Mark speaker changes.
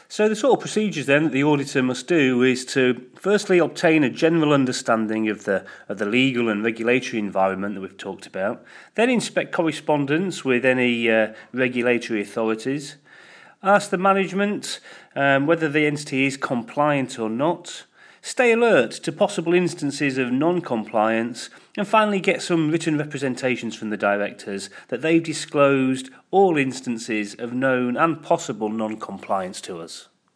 Speaker 1: So the sort of procedures then that the auditor must do is to firstly obtain a general understanding of the legal and regulatory environment that we've talked about, then inspect correspondence with any regulatory authorities, ask the management whether the entity is compliant or not, stay alert to possible instances of non-compliance, and finally get some written representations from the directors that they've disclosed all instances of known and possible non-compliance to us.